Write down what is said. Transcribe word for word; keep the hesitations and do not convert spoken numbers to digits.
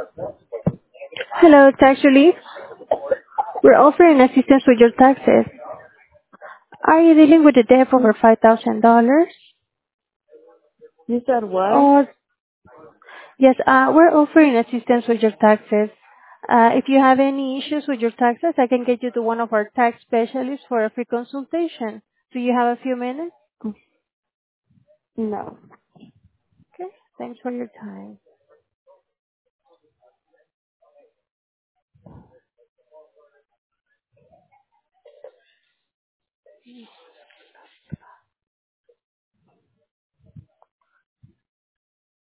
Hello, it's actually we're offering assistance with your taxes. Are you dealing with a debt of over five thousand dollars? You said what? Or yes, uh, we're offering assistance with your taxes. Uh, if you have any issues with your taxes, I can get you to one of our tax specialists for a free consultation. Do you have a few minutes? No. Okay, thanks for your time.